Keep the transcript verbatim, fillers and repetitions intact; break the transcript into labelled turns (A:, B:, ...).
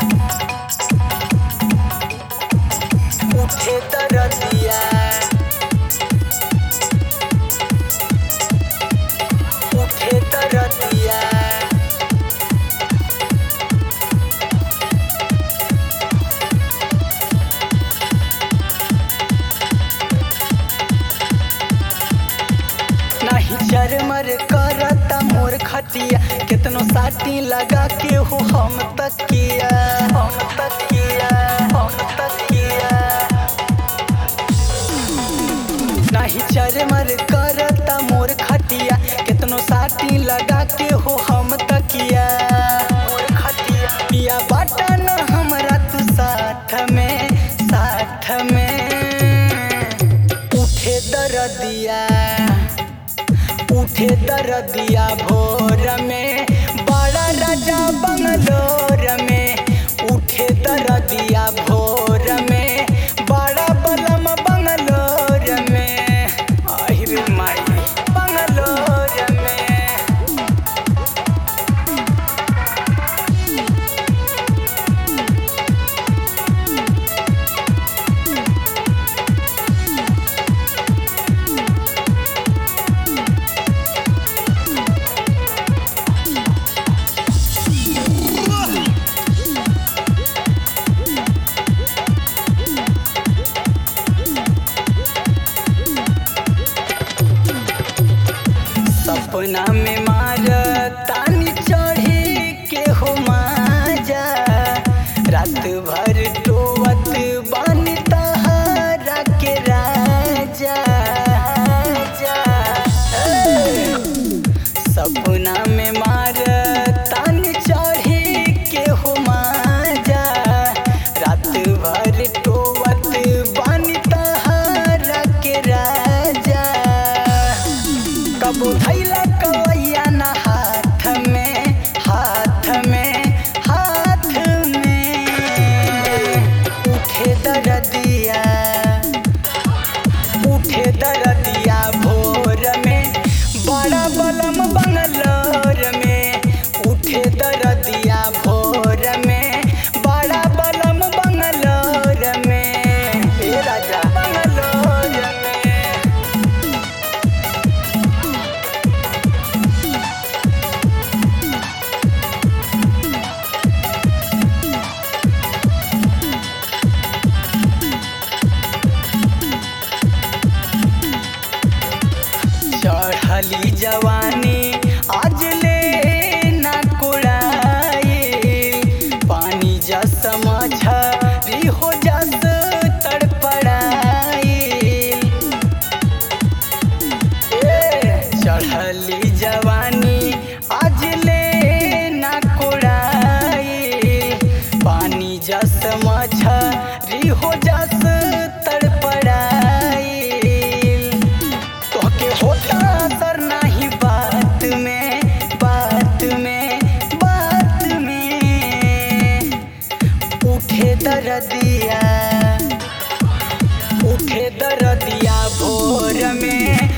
A: उठे दरदिया उठे दरदिया नहीं चरमर करता मोर खटिया कितनो साटी लगा के हो हम तकिया हम तकिया हम तकिया नहीं चरमर करता मोर खटिया कितनो साटी लगा के हो हम तकिया मोर खटिया पिया बटन हमरा तू साथ में साथ में उठे दरदिया उठे दरदिया भोर में बड़ा राजा बंगलोर में उठे दरदिया भोर में बड़ा बलम बंगलोर में आहिर माई बंगलोर में सपना में मार तानी चढ़ी के हो माजा रात भर टोवत बानी तहारा के राजा सपना में मार तानी चढ़ी के हो माजा रात भर टोवत बानी तहारा के राजा कबू धैला कवैया ना हाथ में हाथ में हाथ में उठे दरदिया उठे दरदिया भोर में बड़ा बलम बंगलोर में उठे दरदिया भोर में बड़ा बलम बंगलोर में हे राजा बंगलोर में चढ़ली जवानी आज ले ना कुड़ाई पानी जस मछरी हो जस तड़पड़ाई चढ़ली जवानी आज ले ना कुड़ाई पानी जस मछरी हो जस तड़पड़ाई तोहके होता असर नहीं बात में बात में बात में उठे दरदिया उठे दरदिया भोर में